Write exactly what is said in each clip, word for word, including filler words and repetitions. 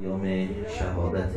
یوم شهادت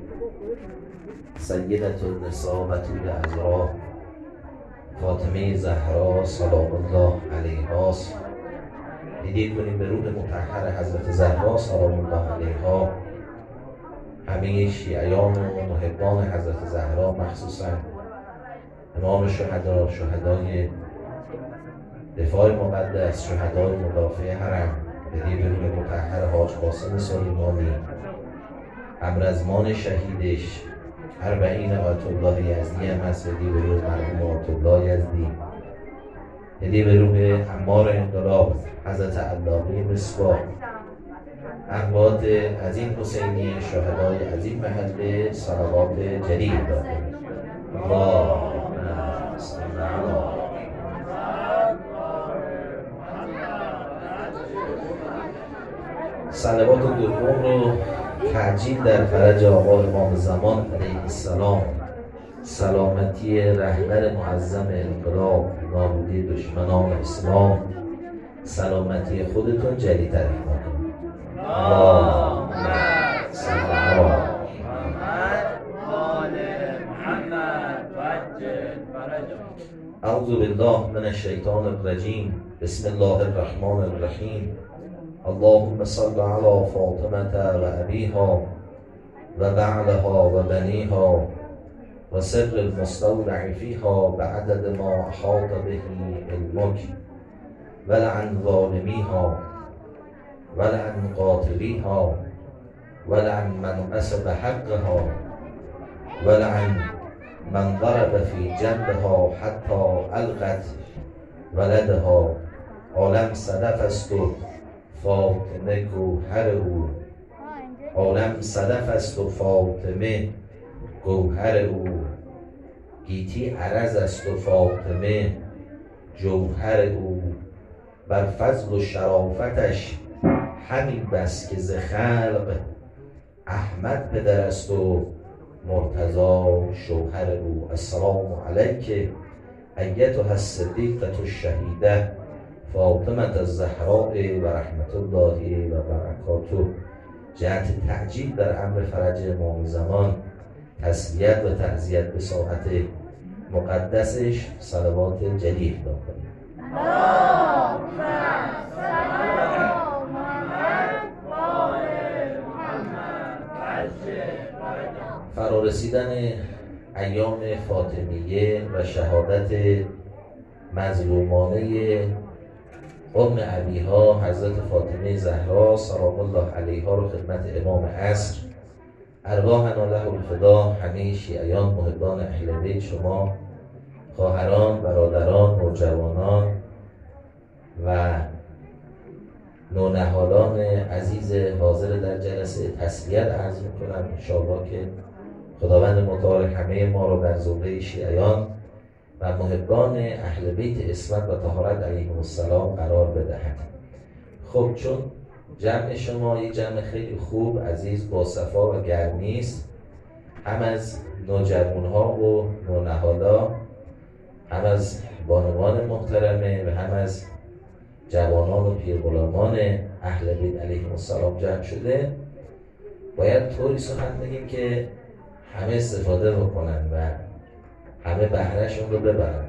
سیدة النساء بتول عذرا فاطمه زهرا سلام الله علیها. هدیه کنیم به روح مطهر حضرت زهرا سلام الله علیها. همه شیعیان و محبان حضرت زهرا، مخصوصا امام شهدا، شهدای دفاع مقدس، شهدای مدافع حرم، هدیه به روح مطهر حاج قاسم سلیمانی، امرزمان شهیدش، اربعین آیت الله یزدی هم هست، هدیه به روح مرحوم آیت الله یزدی، هدیه به روح عمار انقلاب حضرت علاقه مصباح، اموات از این حسینی شهدای از این محله صلوات جلیل دادیم. اللهم صل علی صلوات دوم رو تعجیل در فرج آقا امام زمان علیه السلام، سلامتی رهبر معظم انقلاب، نابودی دشمنان اسلام، سلامتی خودتون جلی تعریف کنید. اللهم صل علی محمد و آل محمد وعجل فرجهم. اعوذ بالله من الشیطان الرجیم. بسم الله الرحمن الرحیم. اللهم صل على فاطمة و ابیها و بعلها و بنیها و سر المستودع فیها بعدد ما احاط به علمک ولعن ظالمیها ولعن قاتلیها ولعن من أسب حقها ولعن من ضرب في جنبها حتى القت ولدها. عالم صدف است و فاطمه گوهر او، عالم صدف است و فاطمه گوهر او، گیتی عرض است و فاطمه جوهر او، بر فضل و شرافتش همین بس که ز خلق احمد پدر است و مرتضی شوهر او. السلام علیک ایتها الصدیقة الشهیده فاطمه الزهراء و رحمت الله و برکاته. جهت تعجیل در امر فرج امام زمان، تسلیت و تعزیت به ساحت مقدسش صلوات جلیل داخل. فرارسیدن ایام فاطمیه و شهادت مظلومانه ام ابیها حضرت فاطمه زهرا سلام الله علیها رو خدمت امام عصر ارواحنا له الفدا، همه شیعیان محبان اهل بیت، شما خواهران، برادران، نوجوانان و نونهالان عزیز حاضر در جلسه تسلیت عرض میکنم. انشاءالله که خداوند متعال همه ما رو در زمره شیعیان و محبان اهل بیت عصمت و طهارت علیهم السلام قرار بدهد. خب چون جمع شما یک جمع خیلی خوب، عزیز، با صفا و گرمی است، هم از نوجوان‌ها و نونهالا، هم از بانوان محترمه و هم از جوانان و پیرغلامان اهل بیت علیهم السلام جمع شده، باید طوری سخن بگیم که همه استفاده بکنن و همه بهرهشون رو ببرن.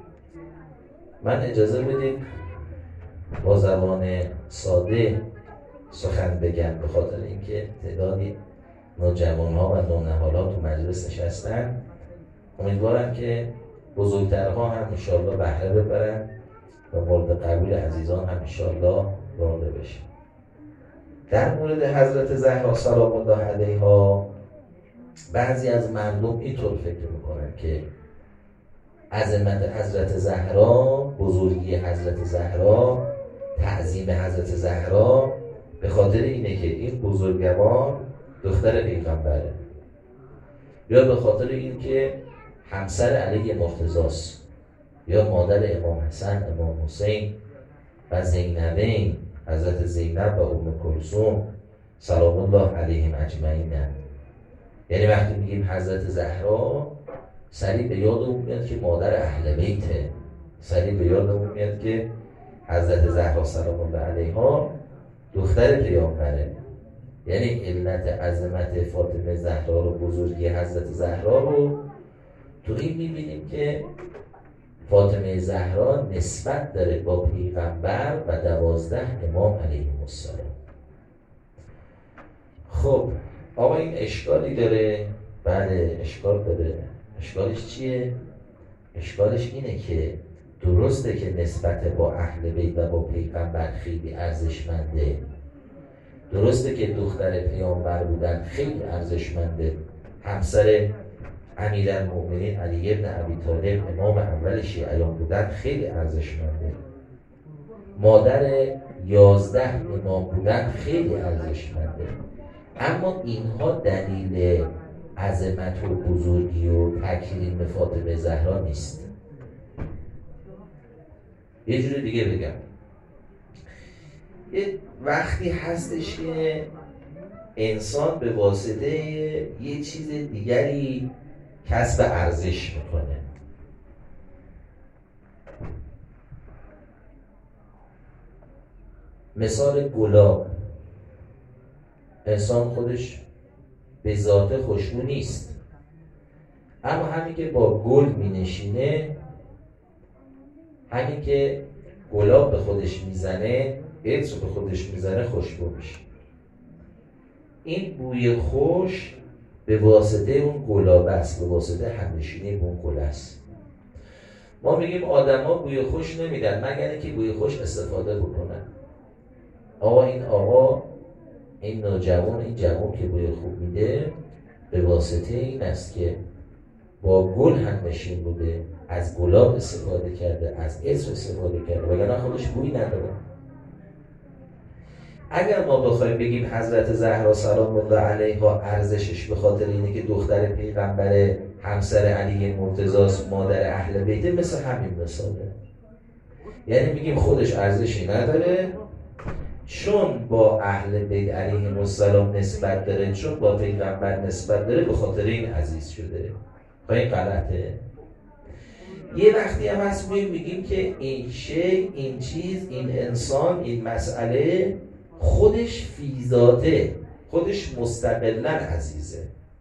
من اجازه بدید با زبان ساده سخن بگم، به خاطر اینکه تعدادی نوجوان‌ها و نونهالا تو مجلس نشستن. امیدوارم که بزرگترها هم انشاءالله بهره ببرن و مورد قبول عزیزان هم انشاءالله واقع بشه. در مورد حضرت زهرا سلام الله علیها، بعضی از مردم اینطور فکر میکنن که عظمت حضرت زهرا، بزرگی حضرت زهرا، تعظیم حضرت زهرا به خاطر اینه که این بزرگوار دختر پیغمبره، یا به خاطر این که همسر علی مرتضی است، یا مادر امام حسن، امام حسین و زینبین، حضرت زینب و ام کلثوم سلام الله علیهم اجمعین. یعنی وقتی میگیم حضرت زهرا، سریع به یادمون میاد که مادر اهل بیته، سریع به یادمون میاد که حضرت زهرا سلام الله علیها دختر پیامبره. یعنی علت عظمت فاطمه زهرا رو، بزرگی حضرت زهرا رو تو این میبینیم که فاطمه زهرا نسبت داره با پیغمبر و دوازده امام علیهم السلام. خب آقا این اشکالی داره؟ بله اشکال داره. اشکالش چیه؟ اشکالش اینه که درسته که نسبت با اهل بیت و با پیغمبر خیلی ارزشمنده، درسته که دختر پیامبر بودن خیلی ارزشمنده، همسر امیرالمؤمنین علی بن ابی طالب امام اول شیعیان بودن خیلی ارزشمنده، مادر یازده امام بودن خیلی ارزشمنده، اما اینها دلیل عظمت و بزرگی و تکریم فاطمه زهرا نیست. یه جوری دیگه بگم، یه وقتی هستش که انسان به واسطه یه چیز دیگری کسب ارزش میکنه. مثال گلاب، انسان خودش به ذات خوشبو نیست، اما همین که با گل می نشینه، همین که گلاب به خودش میزنه، عطر به خودش میزنه، خوشبو میشه. این بوی خوش به واسطه اون گلاب است، به واسطه همنشینی اون گل است. ما میگیم آدما بوی خوش نمیدن مگر اینکه بوی خوش استفاده بکنن. آقا این آقا، این نوجوان، این جوان که بوی خوب میده به واسطه این است که با گل همنشین بوده، از گلاب استفاده کرده، از عطر استفاده کرده، وگرنه خودش بوی نداره. اگر ما بخوایم بگیم حضرت زهرا سلام الله علیها ارزشش به خاطر اینه که دختر پیغمبر، همسر علی مرتضی، مادر اهل بیت، مثل همین مثاله. یعنی میگیم خودش ارزشی نداره، چون با اهل بیت علیهم السلام نسبت داره، چون با پیغمبر نسبت داره، به خاطر این عزیز شده. این غلطه. یه وقتی هم هست میگیم که این شی، این چیز، این انسان، این مسئله خودش فی ذاته، خودش مستقلاً عزیزه.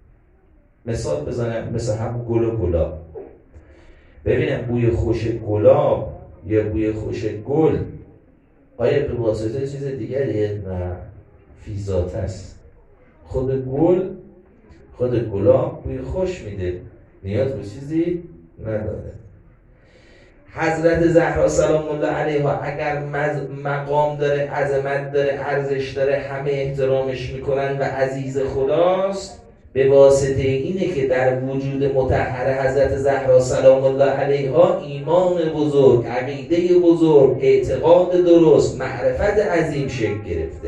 مثال بزنم، مثل هم گل و گلاب. ببینم بوی خوش گلاب یا بوی خوش گل آیا به واسطه چیز دیگریه؟ نه، فی ذات است. خود گل، خود گلاب بوی خوش میده، نیاز به چیزی نداره. حضرت زهرا سلام الله علیها اگر مقام داره، عظمت داره، ارزش داره، همه احترامش میکنن و عزیز خداست، به واسطه اینه که در وجود مطهر حضرت زهرا سلام الله علیها ایمان بزرگ، عقیده بزرگ، اعتقاد درست، معرفت عظیم شکل گرفته.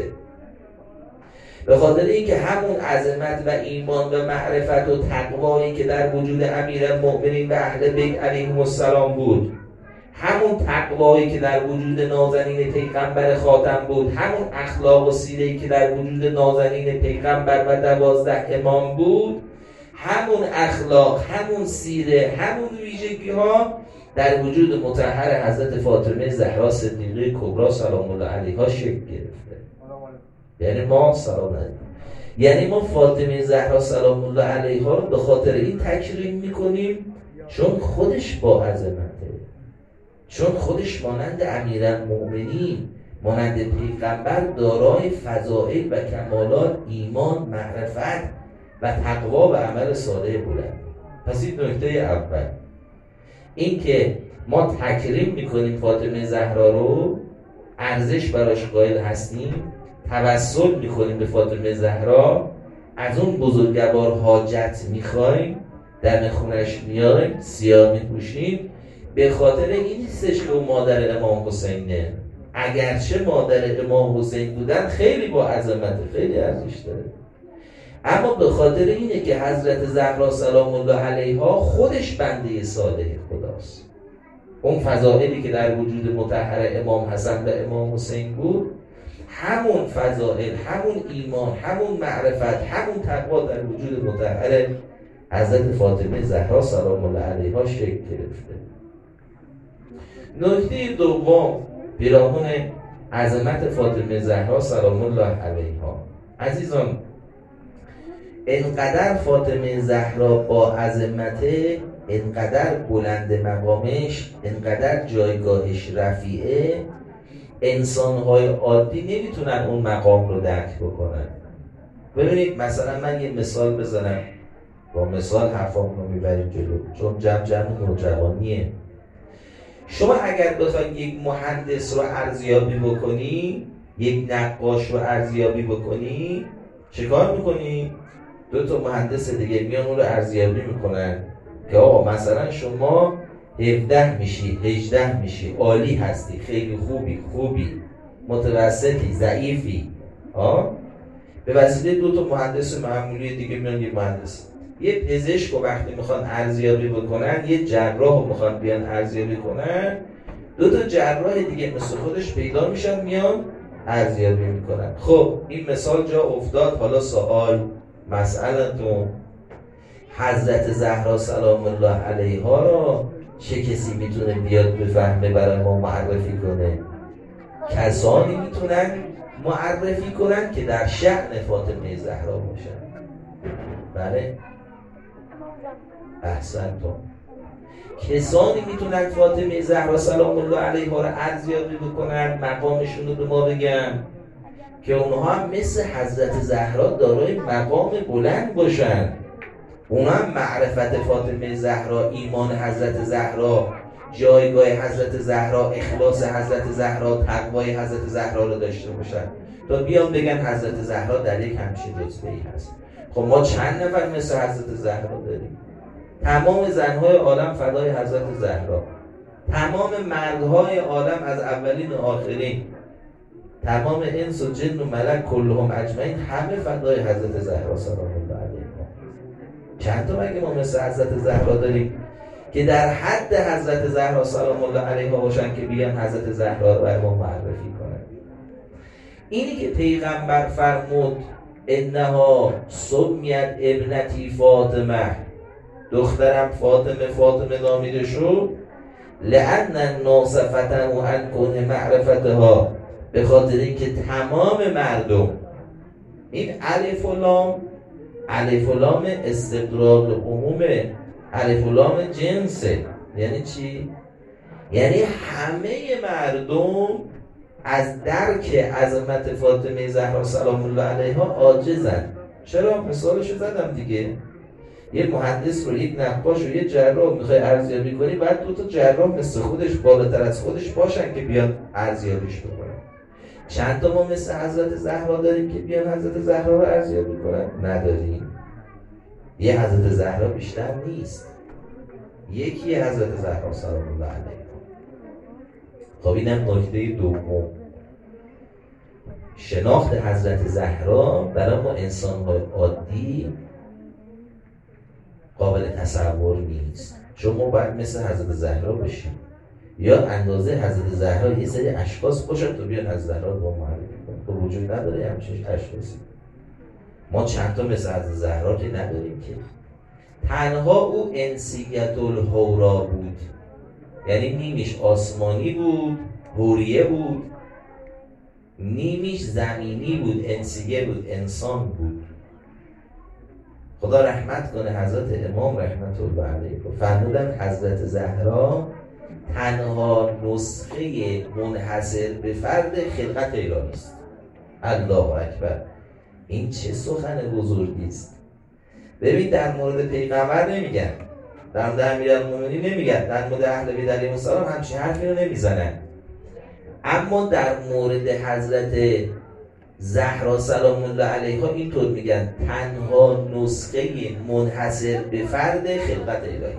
به خاطر اینکه همون عظمت و ایمان و معرفت و تقوایی که در وجود امیرالمؤمنین و اهل بیت علیهم السلام بود، همون تقوایی که در وجود نازنین پیغمبر خاتم بود، همون اخلاق و سیره‌ای که در وجود نازنین پیغمبر و دوازده امام بود، همون اخلاق، همون سیره، همون ویژگی ها در وجود مطهر حضرت فاطمه زهرا صدیقه کبری سلام الله علیها شکل گرفته. یعنی ما سلام علیها، یعنی ما فاطمه زهرا سلام الله علیها رو به خاطر این تکریم میکنیم چون خودش با عظمته، چون خودش مانند امیرالمؤمنین، مانند پیغمبر دارای فضائل و کمالات ایمان، معرفت و تقوا و عمل صالح بودند. پس این نکته اول، این که ما تکریم میکنیم فاطمه زهرا رو، ارزش براش قائل هستیم، توسل میکنیم به فاطمه زهرا، از اون بزرگوار حاجت میخوایم، در خونش میایم، سیاه میپوشیم، به خاطر این نیستش که اون مادر امام حسینه. اگرچه مادر امام حسین بودن خیلی با عظمت، خیلی ارزش داره، اما به خاطر اینه که حضرت زهرا سلام الله علیها خودش بنده صالح خداست. اون فضائلی که در وجود مطهر امام حسن و امام حسین بود، همون فضائل، همون ایمان، همون معرفت، همون تقوا در وجود مطهر حضرت فاطمه زهرا سلام الله علیها شکل گرفته. نکته دوم، پیرامون عظمت فاطمه زهرا سلام الله علیها، عزیزان انقدر فاطمه زهرا با عظمته، انقدر بلند مقامش، انقدر جایگاهش رفیعه، انسان‌های عادی نمیتونن اون مقام رو درک بکنن. ببینید مثلا من یه مثال بزنم، با مثال حرفامون رو میبریم جلو، چون جمع جمع نوجوانیه. شما اگر بخواید یک مهندس رو ارزیابی بکنی، یک نقاش رو ارزیابی بکنی، چه کار میکنی؟ دو تا مهندس دیگه میان اون رو ارزیابی میکنن که آقا مثلا شما هفده میشی، هجده میشی، عالی هستی، خیلی خوبی، خوبی، متوسطی، ضعیفی. آه؟ به وسیله دو تا مهندس معمولی دیگه میان یک مهندس، یه پزشک رو وقتی میخوان ارزیابی بکنن، یه جراح رو میخوان بیان ارزیابی کنن، دو تا جراح دیگه مثل خودش پیدا میشن میان ارزیابی میکنن. خب این مثال جا افتاد. حالا سوال، مسئلتون، حضرت زهرا سلام الله علیها را چه کسی میتونه بیاد بفهمه برای ما معرفی کنه؟ کسانی میتونن معرفی کنن که در شأن فاطمه زهرا باشن. بله احسنتون. کسانی میتونن فاطمه زهرا سلام الله علیها را ارزیابی بکنن، مقامشون رو به ما بگن که اونها هم مثل حضرت زهرا دارای مقام بلند باشن. اونها هم معرفت فاطمه زهرا، ایمان حضرت زهرا، جایگاه حضرت زهرا، اخلاص حضرت زهرا، تقوای حضرت زهرا رو داشته باشن تا بیان بگن حضرت زهرا در یک همچین رتبه‌ای هست. خب ما چند نفر مثل حضرت زهرا داریم؟ تمام زنهای عالم فدای حضرت زهرا، تمام مردهای عالم از اولین و آخرین، تمام انس و جن و ملک کلهم اجمعین همه فدای حضرت زهرا سلام الله علیها. چند تا مگه ما مثل حضرت زهرا داریم که در حد حضرت زهرا سلام الله علیها باشن که بیان حضرت زهرا رو بر ما معرفی کنن؟ اینی که پیغمبر فرمود انها سمیت ابنتی فاطمه، دخترم فاطمه فاطمه نامیده شد، لأن الناس فتنوا عن کون معرفتها، به خاطر اینکه تمام مردم، این الف و لام، الف و لام استقرار عمومه، الف و لام جنسه. یعنی چی؟ یعنی همه مردم از درک عظمت فاطمه زهرا سلام الله علیها عاجزن. چرا؟ مثالشو زدم دیگه. یه مهندس رو، یک نقاش رو، یه جراح میخوای ارزیابی کنی، بعد دو تا جراح مثل خودش، بالاتر از خودش باشن که بیان ارزیابیش بکنن. چند تا ما مثل حضرت زهرا داریم که بیان حضرت زهرا رو ارزیابی کنن؟ نداریم. یه حضرت زهرا بیشتر نیست، یکی حضرت زهرا سلام الله علیها. خب اینم نکته دوم. شناخت حضرت زهرا برای ما انسان‌های عادی قابل تصور نیست، چون ما باید مثل حضرت زهرا بشیم یا اندازه حضرت زهرا یه سری اشخاص باشن تو بیان حضرت زهرا رو با معرفی کنن. تو وجود نداره همچین اشخاصی. ما چند تا مثل حضرت زهرا که نداریم که. تنها او انسیت الحورا بود، یعنی نیمیش آسمانی بود، حوریه بود، نیمیش زمینی بود، انسیه بود، انسان بود. خدا رحمت کنه حضرت امام رحمت الله علیه فرمودن حضرت زهرا تنها نسخه منحصر به فرد خلقت الهی است. الله اکبر. این چه سخن بزرگی است. ببین در مورد پیغمبر نمیگن، در مورد امیرالمومنین نمیگن، در مورد اهل بیت علیهم السلام همچین حرفی رو نمیزنن، اما در مورد حضرت زهرا سلام الله علیها اینطور میگن تنها نسخه منحصر به فرد خلقت الهی.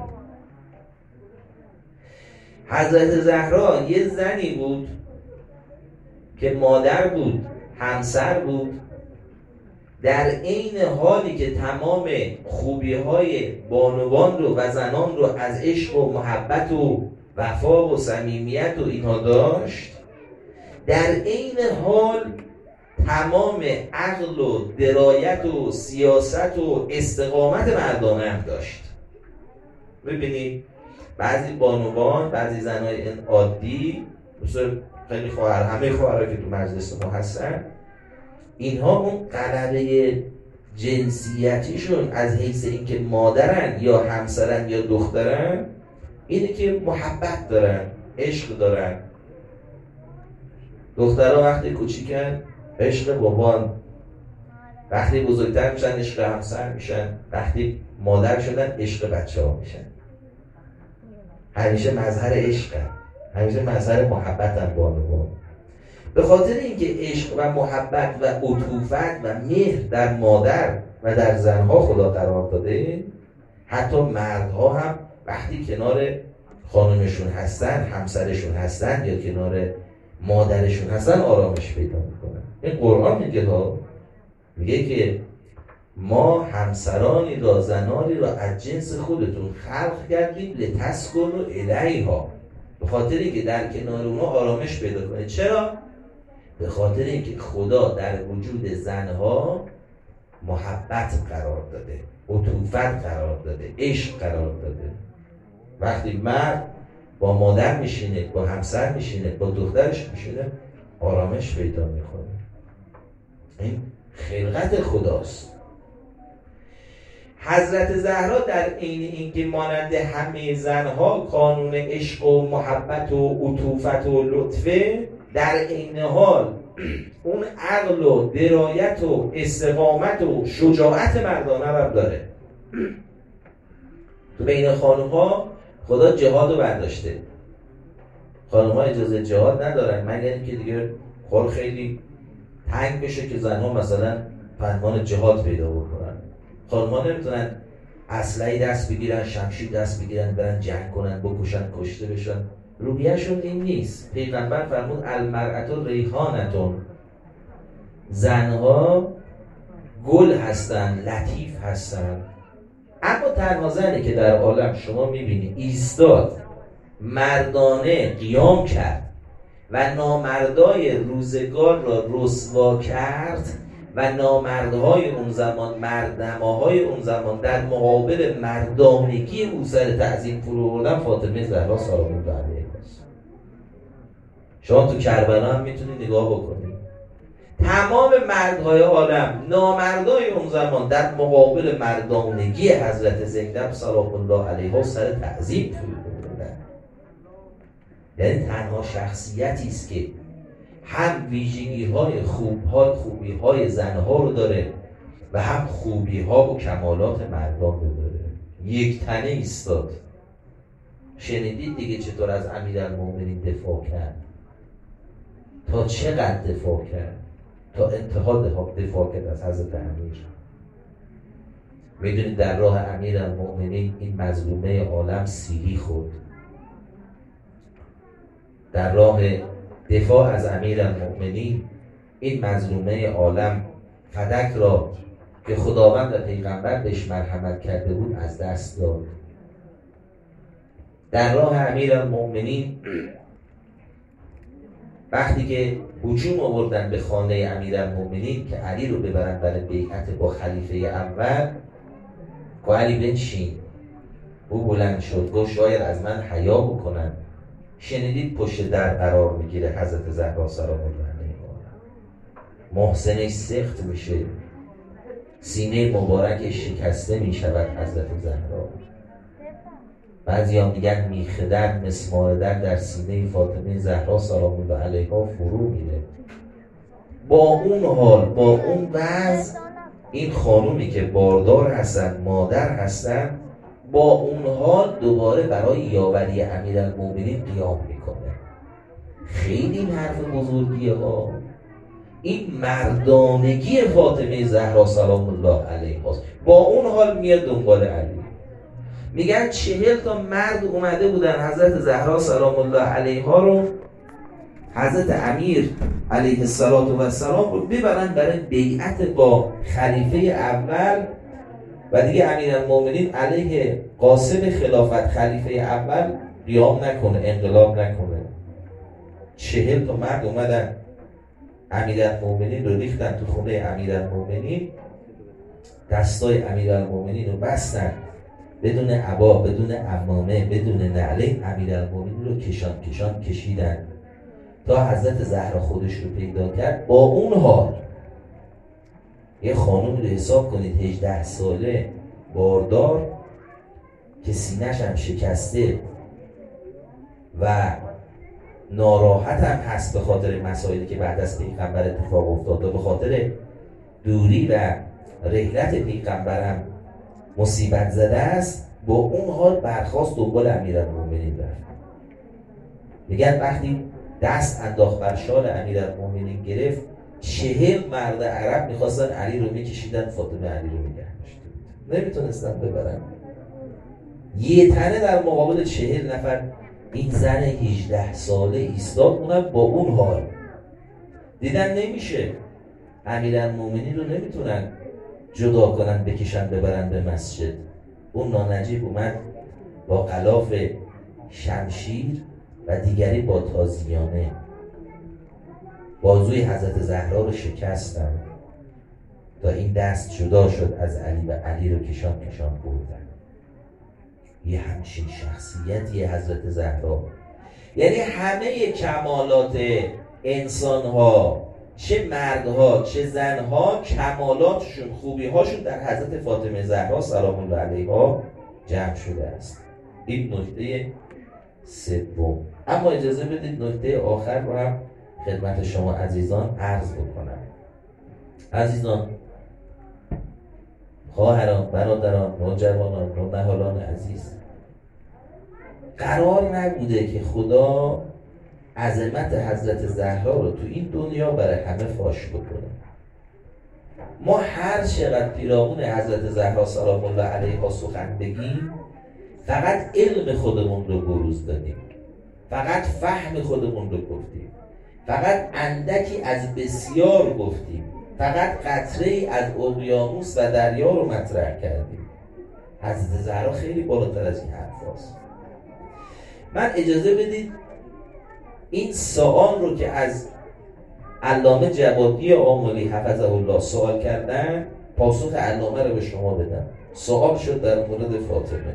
حضرت زهرا یه زنی بود که مادر بود، همسر بود، در عین حالی که تمام خوبی‌های بانوان رو و زنان رو از عشق و محبت و وفا و صمیمیت و اینها داشت، در عین حال تمام عقل و درایت و سیاست و استقامت مردانه هم داشت. ببینید بعضی بانوان، بعضی زنای عادی، مثل خیلی خواهر، همه خواهرها که تو مجلس ما هستن، اینها اون غلبه جنسیتیشون از حیث اینکه مادرن یا همسرن یا دخترن اینه که محبت دارن، عشق دارن. دخترها وقتی کوچیکن عشق بابان، وقتی بزرگتر میشن عشق همسر میشن، وقتی مادر شدن عشق بچه ها میشن. همیشه مظهر عشقن، همیشه مظهر محبتن بانوان. به خاطر اینکه عشق و محبت و عطوفت و مهر در مادر و در زنها خدا قرار داده، حتی مردها هم وقتی کنار خانمشون هستن، همسرشون هستن یا کنار مادرشون هستن آرامش پیدا میکنن. این قرآن میگه ها، میگه که ما همسرانی را، زنانی را از جنس خودتون خلق کردیم لتسکنوا الیها، به خاطر اینکه در کنار اونها آرامش پیدا کنه. چرا؟ به خاطر اینکه خدا در وجود زنها محبت قرار داده، عطوفت قرار داده، عشق قرار داده. وقتی مرد با مادر میشینه، با همسر میشینه، با دخترش میشینه، آرامش پیدا میکنه. این خلقت خداست. حضرت زهرا در عین اینکه مانند همه زنها قانون عشق و محبت و عطوفت و لطفه، در عین حال اون عقل و درایت و استقامت و شجاعت مردانه رو داره. تو بین خانم ها خدا جهاد رو برداشته. خانم ها اجازه جهاد ندارن مگر اینکه دیگه خور خیلی تنگ بشه که زنها مثلا فرمان جهاد پیدا بکنن. خانم ها نمیتونن اسلحه دست بگیرن، شمشیر دست بگیرن، برن جنگ کنن، بکشن، کشته بشن. روحیه‌شون این نیست. پیغمبر فرمود المرأة ریحانة، زنها گل هستن، لطیف هستن. اما تنها زنی که در عالم شما میبینی ایستاد، مردانه قیام کرد و نامردای روزگار را رسوا کرد و نامردهای اون زمان، مردنماهای اون زمان در مقابل مردانگی او سر تعظیم فرو بردن، فاطمه زهرا سلام الله علیها است. شما تو کربلا هم میتونید نگاه بکنید، تمام مردهای عالم، نامردای اون زمان در مقابل مردانگی حضرت زینب سلام الله علیها سر تعظیم فرو بردن. یعنی تنها شخصیتی است که هم ویژگی‌های خوب‌های خوبی‌های زنها رو داره و هم خوبی‌ها و کمالات مردان رو داره. یک تنه ایستاد. شنیدید دیگه چطور از امیرالمومنین دفاع کرد؟ تا چقدر دفاع کرد؟ تا انتها دفاع کرد از حضرت امیر. میدونید در راه امیرالمومنین این مظلومه عالم سیلی خورد. در راه دفاع از امیرالمومنین این مظلومه عالم فدک را که خداوند و پیغمبر بهش مرحمت کرده بود از دست داد. در راه امیرالمومنین وقتی که هجوم آوردن به خانه امیرالمومنین که علی رو ببرن برای بیعت با خلیفه اول، که علی بنشین، او بلند شد گفت شاید از من حیا بکنن. شنیدید پشت در قرار میگیره حضرت زهرا سلام الله علیها، محسنش سخت میشه، سینه مبارکش شکسته میشود حضرت زهرا. بعضی هم میگن میخدر مسمار در در سینه فاطمه زهرا سلام الله علیها فرو میره. با اون حال، با اون وضع، این خانومی که باردار هستن، مادر هستن، با اون حال دوباره برای یاوری امیرالمومنین قیام میکنه. خیلی این حرف بزرگیه ها. این مردانگی فاطمه زهرا سلام الله علیها است. با اون حال میاد دنبال علی. میگن چهل تا مرد اومده بودن حضرت زهرا سلام الله علیها رو، حضرت امیر علیه السلام رو ببرن برای بیعت با خلیفه اول و دیگه امیرالمومنین علیه قاسم خلافت خلیفه اول قیام نکنه، انقلاب نکنه. چهل تا مرد اومدن امیرالمومنین رو ریختن تو خونه امیرالمومنین، دستای امیرالمومنین رو بستن، بدون عبا، بدون عمامه، بدون نعلین امیرالمومنین رو کشان کشان کشیدن تا حضرت زهرا خودش رو پیدا کرد. با اون حال یه خانومی رو حساب کنید هجده ساله باردار که سینه‌ش هم شکسته و ناراحت هم هست به خاطر مسائلی که بعد از پیغمبر اتفاق افتاد و به خاطر دوری و رحلت پیغمبرم مصیبت زده است، با اون حال برخواست دنبال امیرالمومنین رفت. میگن وقتی دست انداخت بر شال امیرالمومنین گرفت، چهل مرد عرب میخواستن علی رو میکشیدن، فاطمه علی رو نگه داشته بود، نمیتونستن ببرن. یه تنه در مقابل چهل نفر این زن هجده ساله ایستاد، اونم با اون حال. دیدن نمیشه، امیرالمومنین رو نمیتونن جدا کنن بکشن ببرن به مسجد. اون نانجیب اومد با غلاف شمشیر و دیگری با تازیانه بازوی حضرت زهرا رو شکستن تا این دست جدا شد از علی و علی رو کشان کشان بردن. یه همچین شخصیتی حضرت زهرا، یعنی همه کمالات انسان‌ها، چه مردها چه زنها، کمالاتشون خوبی‌هاشون در حضرت فاطمه زهرا سلام الله علیها جمع شده است. این نکته سوم. اما اجازه بدید نکته آخر رو هم خدمت شما عزیزان عرض بکنم. عزیزان، خواهران، برادران، نوجوانان، نونهالان عزیز، قرار نبوده که خدا عظمت حضرت زهرا رو تو این دنیا برای همه فاش بکنه. ما هر چقدر پیرامون حضرت زهرا سلام الله علیها سخن بگیم، فقط علم خودمون رو بروز دادیم، فقط فهم خودمون رو گفتیم، فقط اندکی از بسیار گفتیم، فقط قطره‌ای از اقیانوس و دریا رو مطرح کردیم. حضرت زهرا خیلی بالاتر از این حرف هست. من اجازه بدید این سوال رو که از علامه جوادی آملی حفظه الله سوال کردن، پاسخ علامه رو به شما بدم. سوال شد در مورد فاطمه.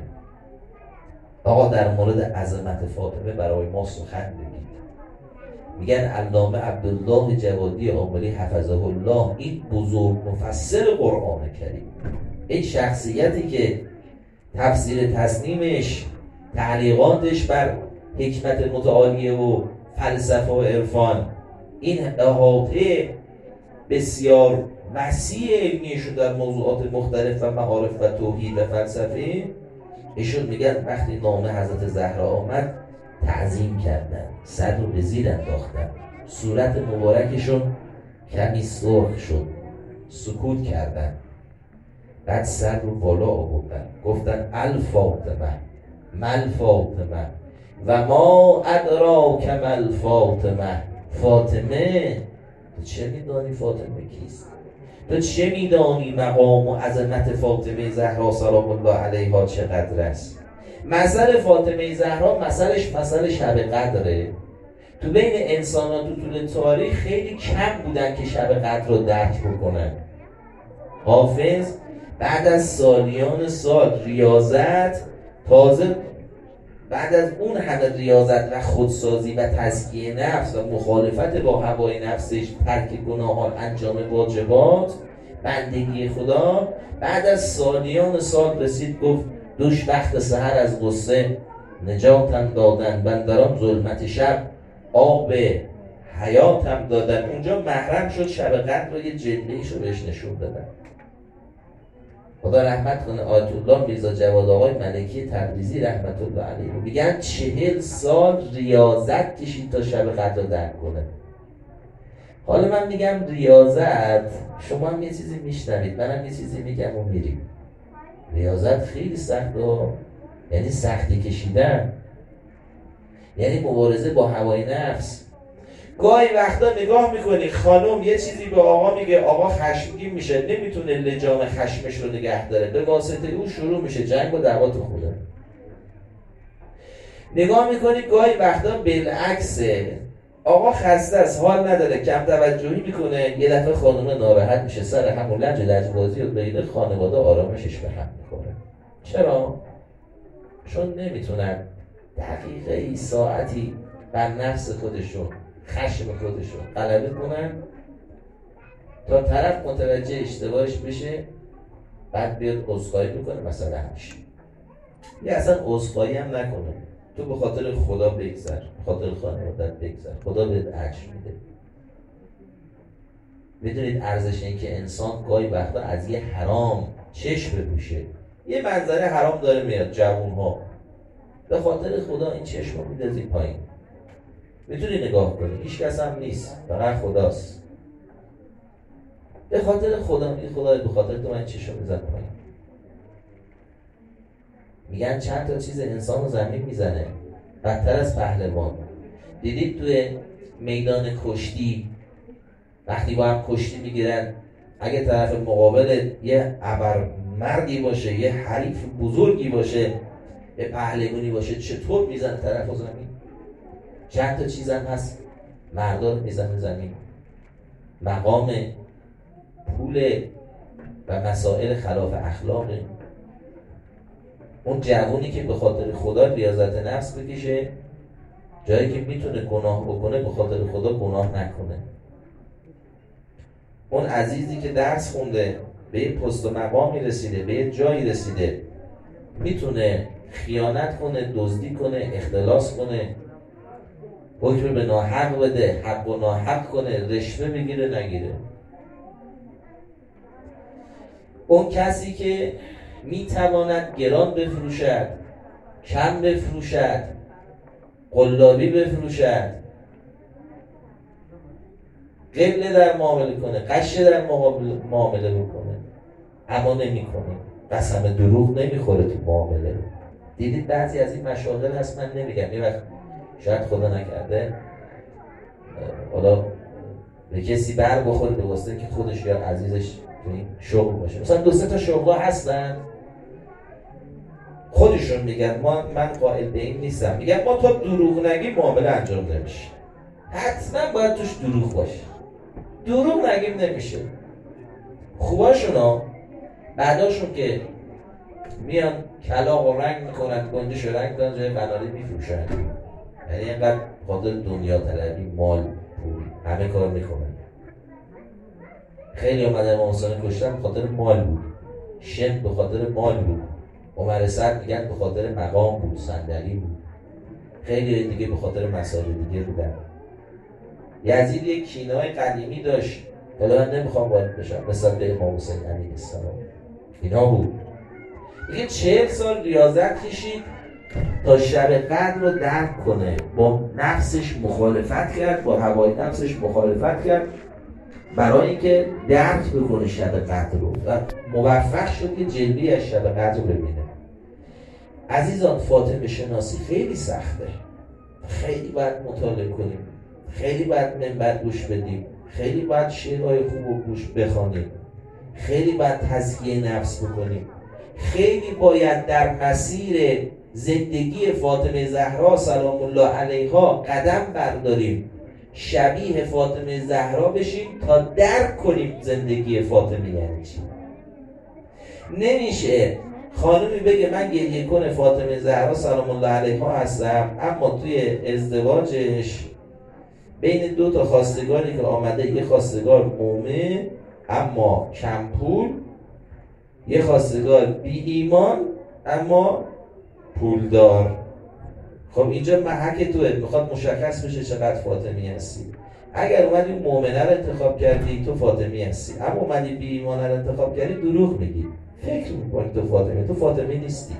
آقا در مورد عظمت فاطمه برای ما سخن بگید. میگن علامه عبدالله جوادی آملی حفظه الله این بزرگ مفسر قرآن کریم، این شخصیتی که تفسیر تصنیمش، تعلیقاتش بر حکمت متعالیه و فلسفه و عرفان، این احاطه بسیار وسیع علمیشون در موضوعات مختلف و معارف و توحید و فلسفه، ایشون میگن وقتی نام حضرت زهرا آمد تعظیم کردن، سر رو به زیر انداختن، صورت مبارکشون کمی سرخ شد، سکوت کردن، بعد سر رو بالا آوردن، گفتن الفاطمه مل فاطمه و ما ادراک مل فاطمه. فاطمه، تو چه میدانی فاطمه کیست؟ تو چه میدانی مقام و عظمت فاطمه زهرا سلام الله علیها چقدر است؟ مثل فاطمه زهرا مثلش مثل شب قدره. تو بین انسانات تو طول تاریخ خیلی کم بودن که شب قدر رو درک بکنن. حافظ بعد از سالیان سال ریاضت، تازه بعد از اون همه ریاضت و خودسازی و تزکیه نفس و مخالفت با هوای نفسش، ترک گناهان، انجام واجبات، بندگی خدا، بعد از سالیان سال رسید گفت دوش وقت سحر از غصه نجاتم دادن، بندران ظلمت شب آب حیاتم دادن. اونجا محرم شد شب قدر رو یه جلوه‌ایش رو بهش نشون دادن. خدا رحمت کنه آیت الله میرزا جواد آقای ملکی تبریزی رحمت الله علیه رو میگن چهل سال ریاضت کشید تا شب قدر رو درک کنه. حالا من میگم ریاضت، شما هم یه چیزی میشنوید، منم یه چیزی میگم و میریم. ریاضت خیلی سخته، یعنی سختی کشیدن، یعنی مبارزه با هوای نفس. گاهی وقتا نگاه میکنی خانم یه چیزی به آقا میگه، آقا خشمگین میشه، نمیتونه لجام خشمش رو نگه داره، به واسطه او شروع میشه جنگ و دعوا تو خونه. نگاه میکنی گاهی وقتا بالعکسه، آقا خسته است، حال نداره، کم توجهی میکنه، یه دفعه خانم ناراحت میشه، سر همون لج و لجبازی و بین خانواده آرامشش به هم میخوره. چرا؟ چون نمیتونن دقیقه ساعتی بر نفس خودشون، خشم خودشون غلبه کنن تا طرف متوجه اشتباهش بشه، بعد بیاد عذرخواهی میکنه مثلا همیشه. یه اصلا عذرخواهی هم نکنه، تو به خاطر خدا بگذر، به خاطر خانوادت بگذر، خدا بهت اجر میده. میدونید ارزش این که انسان گاهی وقتا از یه حرام چشم بپوشه. یه منظره حرام داره میاد، جوون ها به خاطر خدا این چشم رو میدازی پایین، میتونی نگاه کنی، هیچ کس هم نیست، فقط خداست. به خاطر خدا میگه خدا به خاطر تو من چشم رو میزن پایین. میگن چند تا چیز انسان رو زمین میزنه بدتر از پهلوان. دیدید توی میدان کشتی وقتی با هم کشتی میگیرن، اگه طرف مقابل یه ابرمردی باشه، یه حریف بزرگی باشه، یه پهلوانی باشه، چطور میزن طرف رو زمین؟ چند تا چیز هم هست مردان میزنه زمین، مقام، پول و مسائل خلاف اخلاقه. اون جوونی که به خاطر خدا ریاضت نفس بکشه، جایی که میتونه گناه بکنه به خاطر خدا گناه نکنه. اون عزیزی که درس خونده، به یه پست و مقامی رسیده، به یه جایی رسیده، میتونه خیانت کنه، دزدی کنه، اختلاس کنه، حکم به ناحق بده، حق و ناحق کنه، رشوه بگیره نگیره. اون کسی که میتواند گران بفروشد، کم بفروشد، قلابی بفروشد، قبله در معامله کنه، قشه در معامله بکنه، اما نمی کنه، قسم دروغ نمیخوره تو معامله. دیدید بعضی از این مشاغل هست، من نمیگم، یه وقت شاید خدا نکرده حالا به کسی بر بخوره به واسطه که خودش یا عزیزش تو این شغل باشه. مثلا دو سه تا شغل هستن خودشون میگن ما من قائل به این نیستم، میگن ما تا دروغ نگیم معامله انجام نمیشه، حتما باید توش دروغ باشه، دروغ نگیم نمیشه. خوباشون ها بعداشون که میان کلاغ و رنگ میکنن، گندش و رنگ دارن، جای بناری میفروشن. یعنی اینقدر خاطر دنیا طلبی، مال، پول، همه کار میکنن. خیلی اومدن امام حسین کشتن به خاطر مال بود، شن به خاطر مال بود، عمر سعد میگن به خاطر مقام بود، صندلی بود، خیلی دیگه به خاطر مسائل دیگه بودن. یزید یک کینه‌های قدیمی داشت، حالا من نمیخوام وارد بشم، مثلا به امام حسین علیه السلام اینا بود. دیگه چهل سال ریاضت کشید تا شب قدر رو درک کنه، با نفسش مخالفت کرد، با هوای نفسش مخالفت کرد برای اینکه درک بکنه شب قدر رو و موفق شد که جلوی از شب قدر رو ببینه. عزیزان فاطمه شناسی خیلی سخته، خیلی باید مطالعه کنیم، خیلی باید منبر گوش بدیم، خیلی باید شعرهای خوب و گوش بخوانیم، خیلی باید تزکیه نفس بکنیم، خیلی باید در مسیر زندگی فاطمه زهرا سلام الله علیها قدم برداریم، شبیه فاطمه زهرا بشیم تا درک کنیم زندگی فاطمه یعنی چی. نمیشه خانمی بگه من گریه کنه فاطمه زهرا سلام الله علیها هستم، اما توی ازدواجش بین دو تا خواستگاری که آمده، یه خواستگار مومن اما کم پول، یه خواستگار بی ایمان اما پولدار. خب اینجا محک توه، میخواد مشخص بشه چقدر فاطمی هستی. اگر اومدی مؤمنه رو انتخاب کردی تو فاطمی هستی، اما اومدی بی ایمانه رو انتخاب کردی دروغ میگی، فکر میکنی تو فاطمی، تو فاطمی نیستی.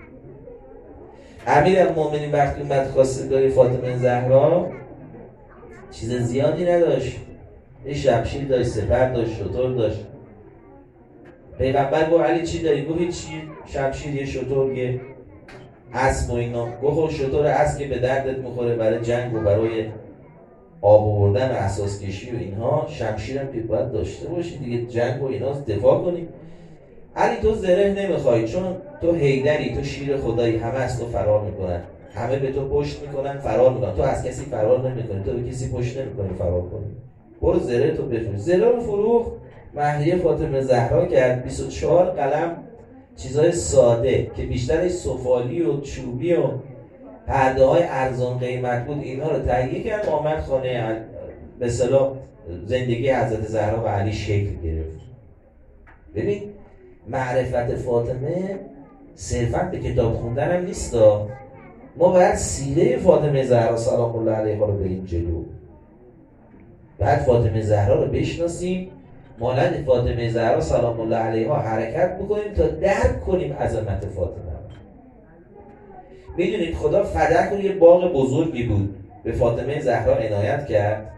امیرالمومنین وقتی اومد خواستگاری فاطمه زهرا چیز زیادی نداشت، یه شمشیر داشت، سپر داشت، شتر داشت. پیغمبر گفت علی چی داری؟ گفت هیچی، شمشیر، یه شتر، یه اسب و اینا. گفت شتر اسب که به دردت میخوره برای جنگ و برای آب آوردن و اساس کشی و اینها، شمشیرم که باید داشته باشی دیگه، جنگ و اینا دفاع کنی. علی تو زره نمیخوای چون تو حیدری، تو شیر خدایی، همه از تو فرار میکنن، همه به تو پشت میکنن، فرار میکنن، تو از کسی فرار نمیکنی، تو به کسی پشت نمیکنی فرار کنی، برو زره تو بفروش. زره رو فروخت، مهریه فاطمه زهرا کرد، بیست و چهار قلم چیزای ساده که بیشترش سفالی و چوبی و پرده های ارزان قیمت بود، اینها رو تهیه کرد، آمد خانه به اصطلاح زندگی حضرت زهرا و علی شکل گرفت. ببین معرفت فاطمه صرفا به کتاب خوندن هم نیست، ما باید سیره فاطمه زهرا سلام الله علیها رو بریم جلو. بعد فاطمه زهرا رو بشناسیم، مانند فاطمه زهرا سلام الله علیها حرکت بکنیم تا درک کنیم عظمت فاطمه. میدونید خدا فدک رو یه باغ بزرگی بود به فاطمه زهرا عنایت کرد،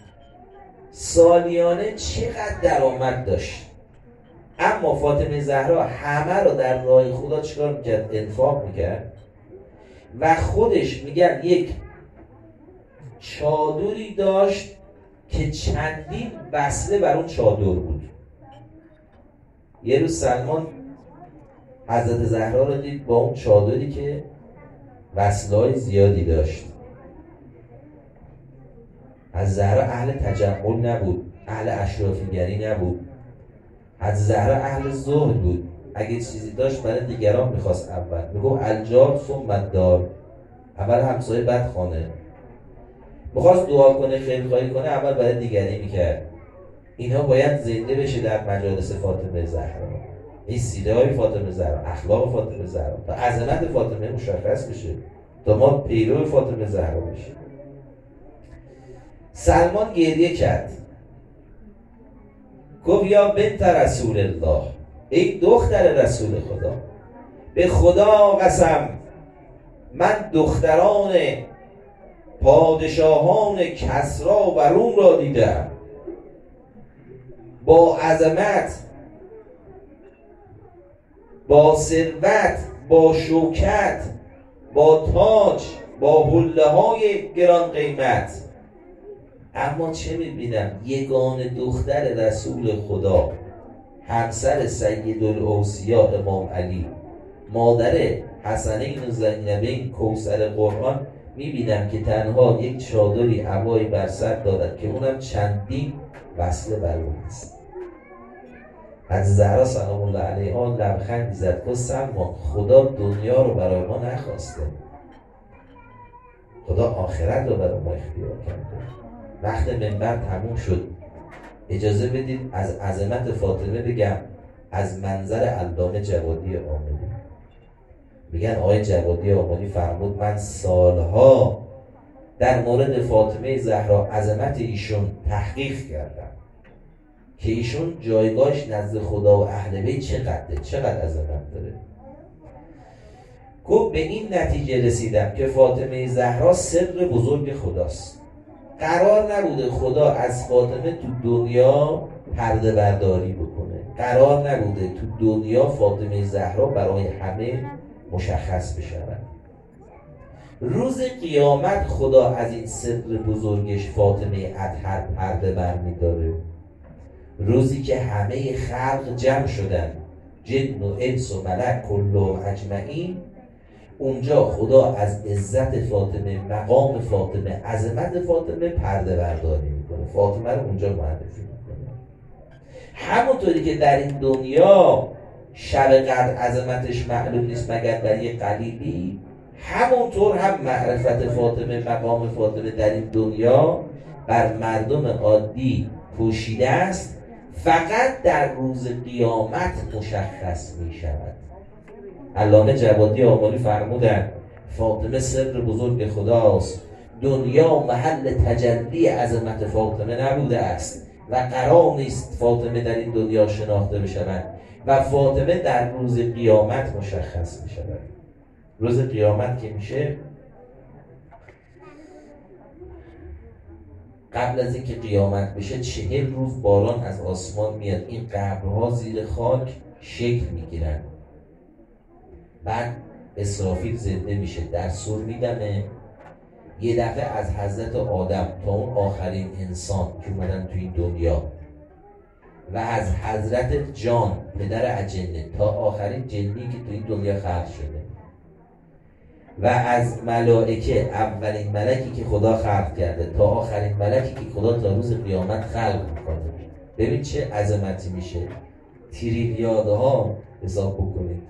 سالیانه چقدر درآمد داشت، اما فاطمه زهرا همه رو در راه خدا چیکار میکرد؟ انفاق میکرد و خودش میگن یک چادری داشت که چندین وصله بر اون چادر بود. یه روز سلمان حضرت زهرا رو دید با اون چادری که وصله‌های زیادی داشت. از زهرا اهل تجمل نبود، اهل اشرافیگری نبود. از زهرا اهل زهد بود، اگه چیزی داشت برای دیگران میخواست. اول میگو الجار ثم الدار، اول همسایه بعد خانه. میخواست دعا کنه خیرخواهی کنه اول برای دیگری میکرد. اینها باید زنده بشه در مجالس فاطمه زهرا. این سیره های فاطمه زهرا، اخلاق فاطمه زهرا، تا عظمت فاطمه مشخص بشه، تا ما پیرو فاطمه زهرا بشه. سلمان گریه کرد، گفت یا بنت رسول الله، ای دختر رسول خدا، به خدا قسم من دختران پادشاهان کسرا و روم را دیدم، با عظمت، با ثروت، با شوکت، با تاج، با حله های گران قیمت، اما چه میبینم؟ یگانه دختر رسول خدا، همسر سیدالاوصیا امام علی، مادر حسنین و زینبین کوثر قرآن، میبینم که تنها یک چادری عبایی بر سر دارد که اونم چندین وصله بر اون است. از زهرا سلام الله علیها لبخندی زد، گفت سلمان خدا دنیا رو برای ما نخواسته، خدا آخرت رو برای ما اختیار کرده. وقت منبر تموم شد، اجازه بدید از عظمت فاطمه بگم از منظر علامه جوادی آملی. میگن آقای جوادی آملی فرمود من سالها در مورد فاطمه زهرا عظمت ایشون تحقیق کردم که ایشون جایگاهش نزد خدا و اهل بیت چقدره، چقدر عظمت داره. گفت به این نتیجه رسیدم که فاطمه زهرا سر بزرگ خداست. قرار نبوده خدا از فاطمه تو دنیا پرده برداری بکنه، قرار نبوده تو دنیا فاطمه زهرا برای همه مشخص بشود. روز قیامت خدا از این سر بزرگش فاطمه اطهر پرده برمی‌داره. روزی که همه خلق جمع شدن، جن و انس و ملک کلهم اجمعین، اونجا خدا از عزت فاطمه، مقام فاطمه، عظمت فاطمه پرده برداری میکنه، فاطمه رو اونجا معرفی میکنه. همونطوری که در این دنیا شب قدر عظمتش معلوم نیست مگر در یک قلیلی، همونطور هم معرفت فاطمه، مقام فاطمه در این دنیا بر مردم عادی پوشیده است، فقط در روز قیامت مشخص می شود. علامه جوادی آملی فرمودن فاطمه سر بزرگ خداست، دنیا محل تجلی عظمت فاطمه نبوده است و قرار نیست فاطمه در این دنیا شناخته بشود و فاطمه در روز قیامت مشخص می شود. روز قیامت که میشه، قبل از اینکه قیامت بشه چهل روز باران از آسمان میاد، این قبرها زیر خاک شکل میگیرن، بعد اسرافیل زنده میشه، در سور میدمه، یه دفعه از حضرت آدم تا اون آخرین انسان که اومدن تو این دنیا و از حضرت جان پدر اجنه تا آخرین جنی که تو این دنیا خلق شده و از ملائکه اولین ملکی که خدا خلق کرده تا آخرین ملکی که خدا تا روز قیامت خلق میکنه، ببین چه عظمتی میشه. تریلیاردها حساب بکنید،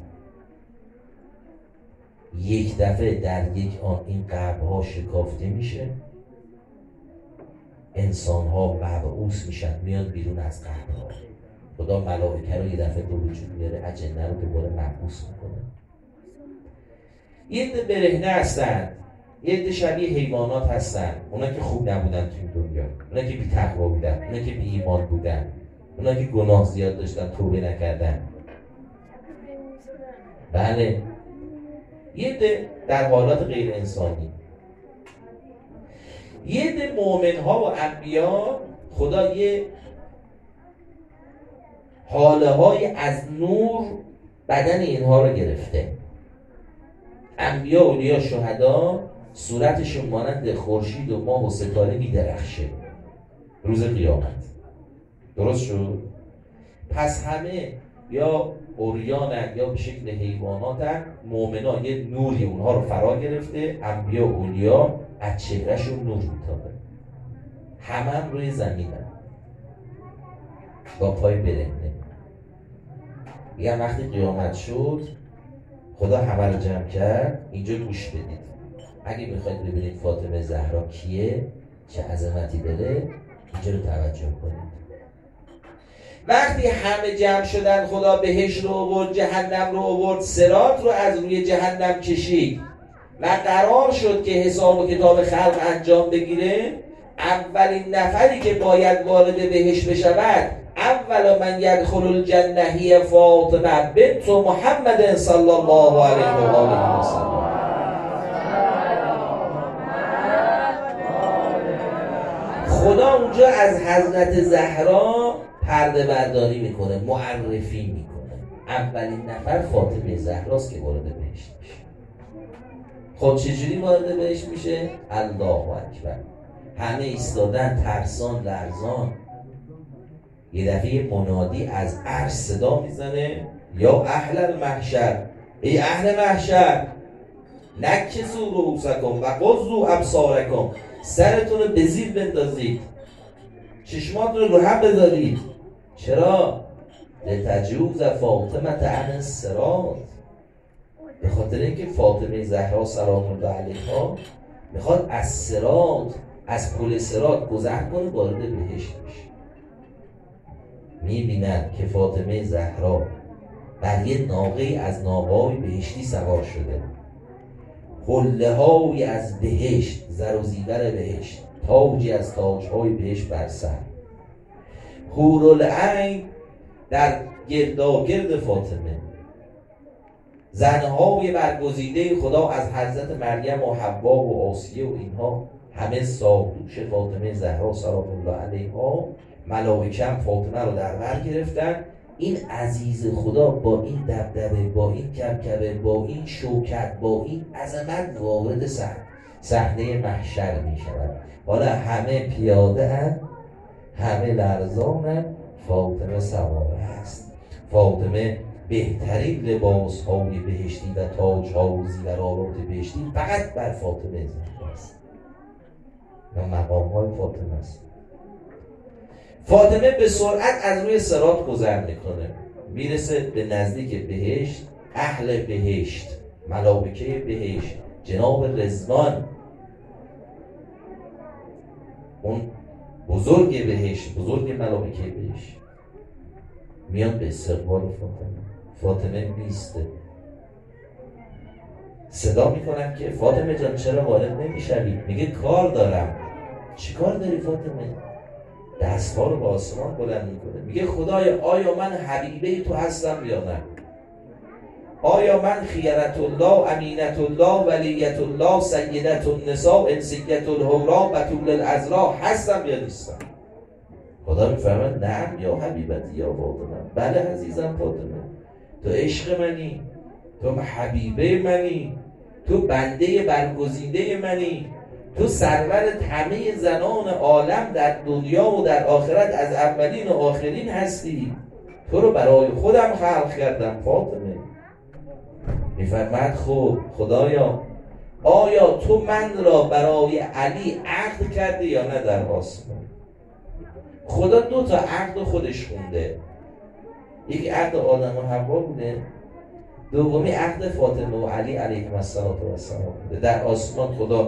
یک دفعه در یک آن این قبرها شکافته میشه، انسان ها مبعوث میشن، میان بیرون از قبرها. خدا ملائکه رو یه دفعه به وجود میاره، اجنه رو دوباره مبعوث میکنه. یه عده برهنه هستن، یه عده شبیه حیوانات هستن، اونا که خوب نبودن تو این دنیا، اونا که بی تقوا بودن، اونا که بی ایمان بودن، اونا که گناه زیاد داشتن توبه نکردن. بله، یه عده در حالات غیر انسانی. یه عده مؤمن ها و انبیا خدا یه حاله های از نور بدن اینها رو گرفته. انبیا، اولیا، شهدا صورتشون مانند خورشید و ماه و ستاره می‌درخشه روز قیامت. درست شد؟ پس همه یا عریانن یا به شکل حیواناتن. مؤمنان یه نوری اونها رو فرا گرفته، انبیا و اولیا از چهرهشون نور میتابه. همه هم روی زمینن با پای برهنه. یه وقتی قیامت شد خدا همه رو جمع کرد. اینجا گوش بدید، اگه میخواید ببینید فاطمه زهرا کیه، چه عظمتی داره، اینجا رو توجه کنید. وقتی همه جمع شدن خدا بهشت رو آورد، جهنم رو آورد، صراط رو از روی جهنم کشید و قرار شد که حساب و کتاب خلق انجام بگیره. اولین نفری که باید وارد بهشت بشود، اول من یدخل الجنه هی فاطمه بنت محمد صلی الله علیه و آله و سلم. خدا اونجا از حضرت زهرا پرده برداری میکنه، معرفی میکنه. اولین نفر فاطمه زهراست که وارد بهشت میشه. خب چجوری وارد بهشت میشه؟ الله اکبر. همه ایستادن ترسان لرزان. یه دفعه منادی از عرش صدا میزنه، یا اهل المحشر، ای اهل محشر، نکسوا رؤوسکم و غضوا ابصارکم، سرتون رو به زیر بندازید، چشماتون رو رو هم بذارید. چرا؟ لتجوز فاطمه عن الصراط. به خاطر اینکه فاطمه زهرا سلام الله علیها میخواد از صراط، از پل صراط گذر کنه وارد بهشت بشه. میبینن که فاطمه زهرا بر یه ناقه از ناقه‌های بهشتی سوار شده، حله های از بهشت، زر و زیور بهشت، تاجی از تاجهای بهشت بر سر، حورالعین در گرداگرد فاطمه، زنهای برگزیده خدا از حضرت مریم و حوا و آسیه و اینها همه ساقدوش فاطمه زهرا سلام الله علیها. ملائکه هم فاطمه رو در بر گرفتن. این عزیز خدا با این دبدبه، با این کبکبه، با این شوکت، با این عظمت وارد صحنه محشر می شود. حالا همه پیاده هست، همه لرزان هست، فاطمه سواره است. فاطمه بهترین لباس های بهشتی و تاج ها و زیورآلات بهشتی فقط بر فاطمه زهرا است و مقام های فاطمه است. فاطمه به سرعت از روی صراط گذر میکنه، میرسه به نزدیک بهشت. اهل بهشت، ملائکه بهشت، جناب رضوان، اون بزرگ بهشت، بزرگ ملائکه بهشت، میان به استقبال فاطمه. فاطمه میسته، صدا میکنن که فاطمه جان چرا وارد نمیشوی؟ میگه کار دارم. چی کار داری فاطمه؟ دست‌ها رو به آسمان بلند میکنه، میگه خدایا آیا من حبیبه تو هستم یا نه؟ آیا من خیرت الله، امینت الله، ولیت الله، سیدت النساء، انسیت الحورا، بتول العذراء هستم یا نیستم؟ خدا میفرماید نعم یا حبیبتی یا فاطمه. بله عزیزم فاطمه، تو عشق منی، تو حبیبه منی، تو بنده برگزیده منی، تو سرورت همه زنان عالم در دنیا و در آخرت از اولین و آخرین هستی. تو رو برای خودم خلق کردم فاطمه. میفرماید خب خدایا آیا تو من را برای علی عقد کرده یا نه در آسمان؟ خدا دو تا عقد خودش خونده، یکی عقد آدم و حوا بوده، دومی عقد فاطمه و علی علیهم السلام بوده. در آسمان خدا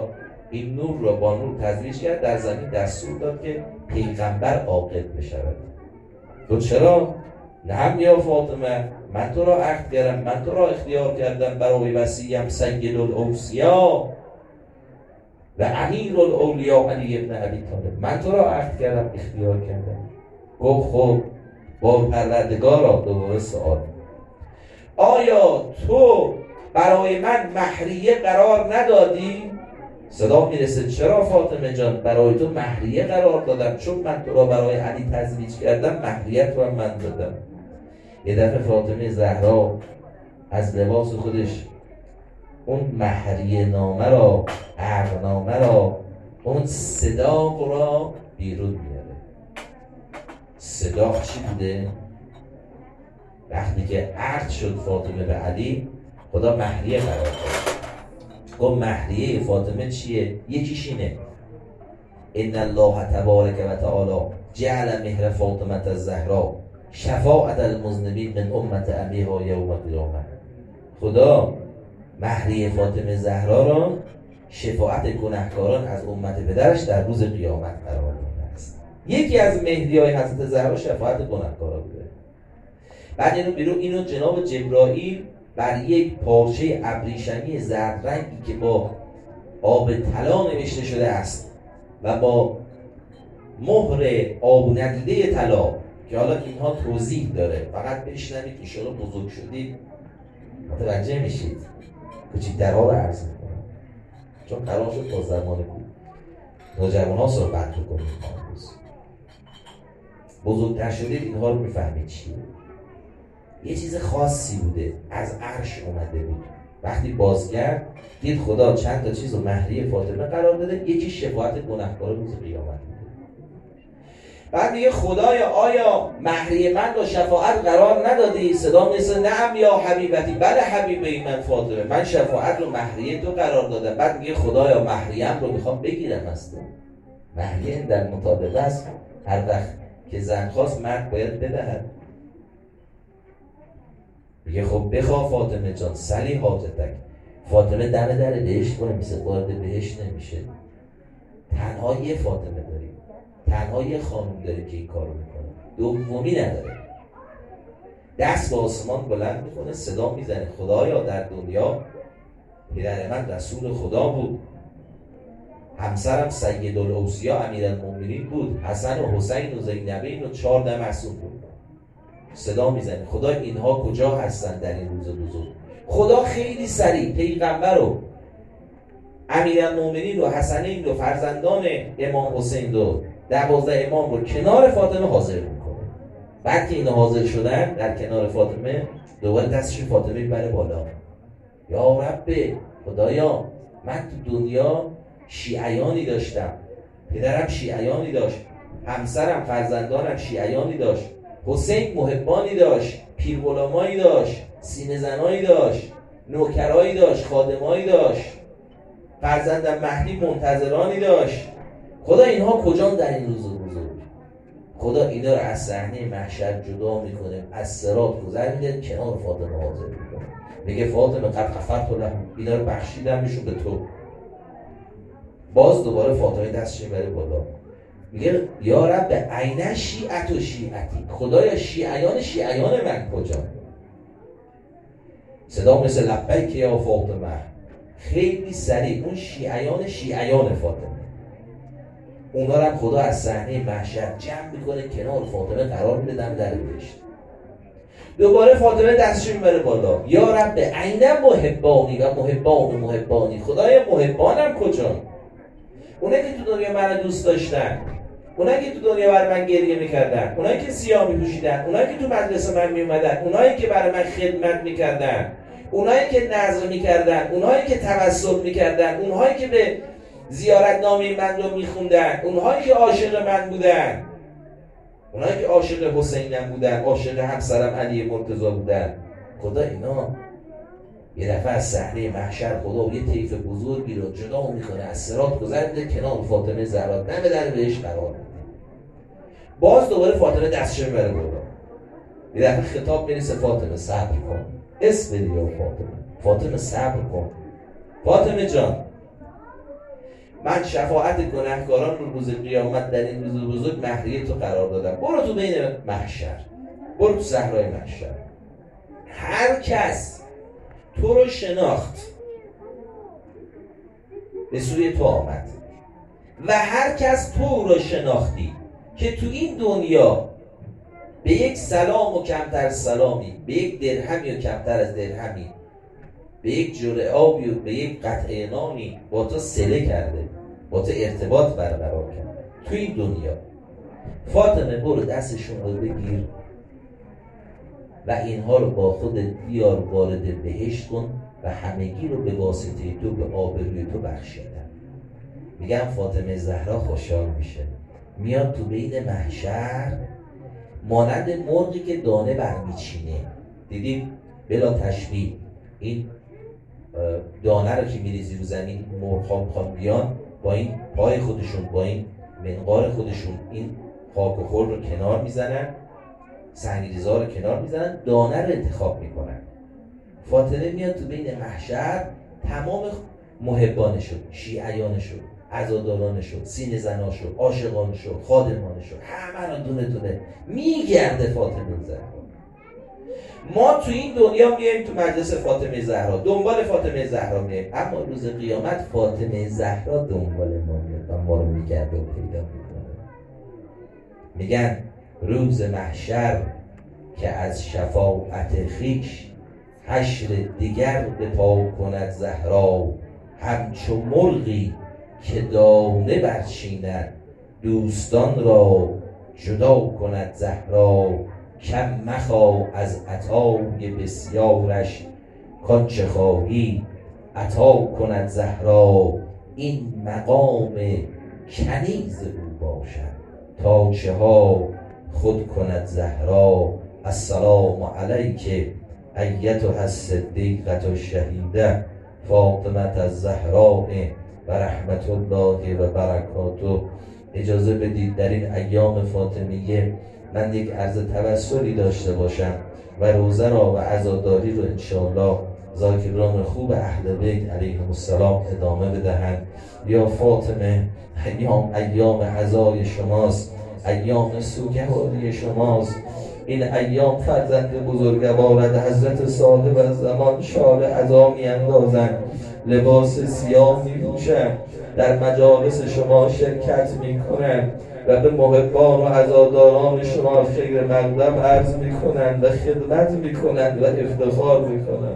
این نور را با نور تزویج کرد، در زمین دستور داد که پیغمبر عاقل بشود. تو چرا؟ نعم یا فاطمه، من تو را عهد کردم، من تو را اختیار کردم برای وصیم سید الاوصیا و امیر الاولیاء علی ابن ابی طالب، من تو را عهد کردم، اختیار کردم. گفت خب با پروردگارا، دوباره سوال، آیا تو برای من مهریه قرار ندادی؟ صدا میرسه چرا فاطمه جان برای تو مهریه قرار دادم، چون من تو را برای علی تزویج کردم، مهریت رو من دادم. یه دفعه فاطمه زهرا از لباس خودش اون مهریه نامه را، عقد نامه را، اون صداق را بیرون میاره. صداق چی بوده؟ وقتی که عقد شد فاطمه به علی، خدا مهریه قرار داد. گفت مهریه فاطمه چیه؟ یکیش اینه: ان الله تبارک و تعالی جعل مهر فاطمه الزهرا شفاعت المذنبین من امت ابیها یوم القیامه. خدا مهریه فاطمه زهرا را شفاعت گناهکاران از امت پدرش در روز قیامت قرار داده است. یکی از مهریه‌های حضرت زهرا شفاعت گناهکاران بوده. بعد اینو بیرون اینو جناب جبرائیل بر یک پارچه ابریشمی زرد رنگی که با آب طلا نوشته شده است و با مهر آب ندیده طلا، که حالا اینها توضیح داره، فقط بشنوید که شما بزرگ شدید متوجه میشید. کوچیک‌ترها رو عرض میکنم چون قرار شد تا زمان نوجوان‌ها صحبت بکنیم. بزرگتر شدید اینها رو میفهمید چیه. یه چیز خاصی بوده، از عرش اومده بود. وقتی بازگرد دید خدا چند تا چیز رو مهریه فاطمه قرار داده، یکی شفاعت گناهکاران روز قیامت بوده. بعد میگه خدایا آیا مهریه من رو شفاعت قرار ندادی؟ صدا مثل نعم یا حبیبتی، بله حبیبه من فاطمه، من شفاعت رو مهریه تو قرار دادم. بعد میگه خدایا مهریه‌ام رو میخوام بگیرم از تو. مهریه در مطابقه است، هر وقت که زن خواست مرد باید بدهد. میگه خب بخواه فاطمه جان، سلی حاجتک. فاطمه دم در بهشت وای میسه، وارد بهشت نمیشه. تنها یه فاطمه داریم، تنها یه خانم داریم که این کارو میکنه، دومی نداره. دست به آسمان بلند میکنه، صدا میزنه خدایا در دنیا پدر من رسول خدا بود، همسرم سید الاوصیا امیرالمومنین بود، حسن و حسین و زینبین و چهار ده معصوم بود. صدا میزنه خدا اینها کجا هستن در این روز بزرگ؟ خدا خیلی سریع پیغمبر رو، امیرالمومنین رو، حسنین رو، فرزندان امام حسین رو، دوازده امام رو کنار فاطمه حاضر میکنه. بعد که اینا حاضر شدن در کنار فاطمه، دوباره دستش فاطمه بره بالا. یا رب خدایا من تو دنیا شیعیانی داشتم، پدرم شیعیانی داشت، همسرم فرزندانم شیعیانی داشت، حسین محبانی داشت، پیرغلامایی داشت، سینه زنایی داشت، نوکرایی داشت، خادمایی داشت، فرزندم مهدی منتظرانی داشت. خدا اینها کجان در این روز بزرگ؟ خدا اینا رو از صحنه محشر جدا میکنه، از صراط گذر میده، کنار فاطمه حاضر میکنه، میگه فاطمه قد غفرت لهم، اینا رو بخشیدمشون به تو. باز دوباره فاطمه دستش میبره بالا، میگه یا رب عین شیعت و شیعتی، خدایا شیعیان شیعیان من کجا؟ صدا مثل لبیک یا فاطمه، خیلی سریع اون شیعیان شیعیان فاطمه، اونا رو هم خدا از صحنه محشر جمع میکنه کنار فاطمه قرار میده دم در بهشت. دوباره فاطمه دستش میبره بالا، یا رب عین محبانی و محبان و محبانی، خدای محبانم کجا؟ اونایی که تو دنیا من دوست داشتن، اونایی که تو دنیا برای من گریه میکردن، اونایی که سیاه میپوشیدن، اونایی که تو مدرسه من میومدن، اونایی که برای من خدمت میکردن، اونایی که نذر میکردن، اونایی که توسل میکردن، اونایی که به زیارتنامه من رو میخوندن، اونایی که عاشق من بودن، اونایی که عاشق حسینم بودن، عاشق همسرم علی مرتضی بودن، خدا اینا یه دفعه از صحنه محشر خدا یه طیف بزرگی رو جدا میکنه، از صراط گذر میده، کنار فاطمه زهرا دم در بهش قرار میده. باز دوباره فاطمه دستش میبره بالا، یه دفعه خطاب میرسه فاطمه صبر کن، اسم بدی یا فاطمه، فاطمه صبر کن، فاطمه جان من شفاعت گناهکاران رو روز قیامت در این روز بزرگ مهریه تو قرار دادم، برو تو بین محشر، برو تو صحرای محشر. هر کس تو رو شناخت به سوی تو آمد و هر کس تو رو شناختی که تو این دنیا به یک سلام و کمتر سلامی، به یک درهمی و کمتر از درهمی، به یک جرعه آبی و به یک قطعه نانی با تو صله کرده، با تو ارتباط برقرار کرده تو این دنیا، فاطمه برو دستشون رو بگیر و اینها رو با خودت بیار وارد بهشت کن و همگی رو به واسطه تو به آبروی تو بخشیدن. میگم فاطمه زهرا خوشحال میشه، میاد تو بین محشر مانند مرغی که دانه برمیچینه. دیدید بلا تشبیه این دانه رو که میریزی رو زمین، مرغ‌ها میخوان بیان با این پای خودشون، با این منقار خودشون این خاک و خور رو کنار میزنن، سنگریزا رو کنار میزنن، دانه رو انتخاب میکنن. فاطمه میاد تو بین محشر، تمام محبانشو، شیعیانشو، عزادارانشو، سینه زناشو، عاشقانشو، خادمانشو، همه رو دونه دونه میگرده فاطمه زهرا. ما تو این دنیا میایم تو مجلس فاطمه زهرا، دنبال فاطمه زهرا میایم، اما روز قیامت فاطمه زهرا دنبال ما میاد و ما رو میگرده و پیدا میکنه. میگن روز محشر که از شفاعت خویش حشر دیگر به پا کند زهرا، همچو مرغی که دانه برچیند دوستان را جدا کند زهرا، کم مخواه از عطای بسیارش کانچه خواهی عطا کند زهرا، این مقام کنیز او باشد تا چه ها خود کند زهرا. السلام علیک ایتها الصدیقة الشهیده فاطمه الزهراء و رحمت الله و برکاته. اجازه بدید در این ایام فاطمیه من یک عرض توسلی داشته باشم و روزه را و عزاداری رو انشاءالله ذاکران خوب اهل بیت علیهم السلام ادامه بدهند. یا فاطمه، ایام ایام عزای شماست، ایام سوگواری شماست. این ایام فرزند بزرگوارد حضرت صاحب الزمان شال عزا می اندازند، لباس سیاه می پوشند، در مجالس شما شرکت می کنند و به محبان و عزاداران شما خیر مقدم عرض می کنند و خدمت می کنند و افتخار می کنند.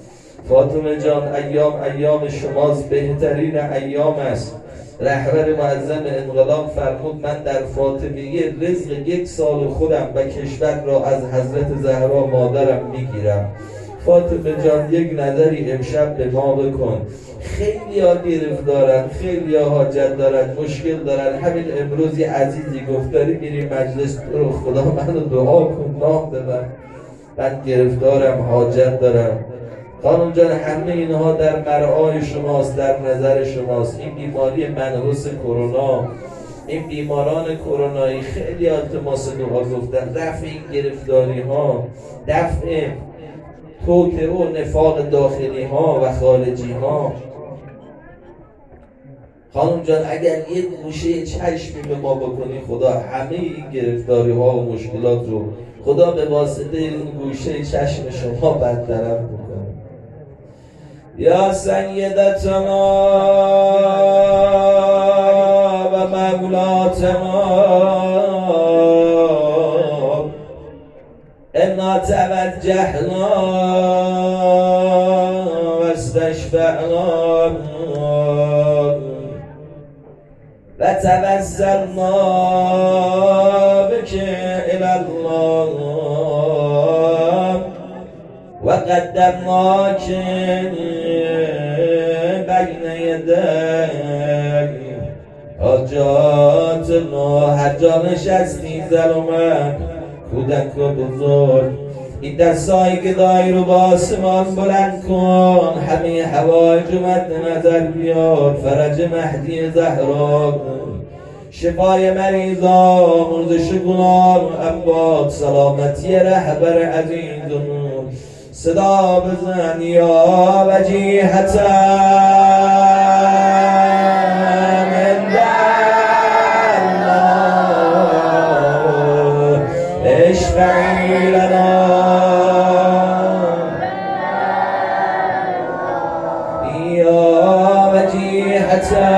فاطمه جان، ایام ایام شماست، بهترین ایام است. رهبر معظم انقلاب فرمود من در فاطمیه رزق یک سال خودم و کشور را از حضرت زهرا مادرم میگیرم. فاطمه جان یک نظری امشب به ما بکن. خیلی ها گرفتارن، خیلی ها حاجت دارن، مشکل دارن. همین امروز یه عزیزی گفت داری میری مجلس، رو خدا منو دعا کن، نام ببر، من گرفتارم، حاجت دارم. خانم جان، همه اینها در مرعای شماست، در نظر شماست. این بیماری منحوس کرونا، این بیماران کرونایی خیلی التماس دعا گفتن، رفع این گرفتاری ها، دفع توطئه و نفاق داخلی ها و خارجی ها. خانم جان، اگر یک گوشه چشمی به ما بکنی خدا همه این گرفتاری ها و مشکلات رو خدا به واسطه این گوشه چشم شما برطرف بکنه. یا سیدتنا و مولاتنا انا توجهنا و استشفعنا و توسلنا بک الی الله و قدمناک بین یدیک حاجات الله. هر جا نشستی زن و مرد، کودک و بزرگ، این دستایی که دایی رو با آسمان بلند کن، همه حوایج مد نظر بیار، فرج مهدی زهرا کن، شفای مریضان، مرزش گناه عباد، سلامتی رهبر عزیزمون. صدا بزن یا وجیهتن حتی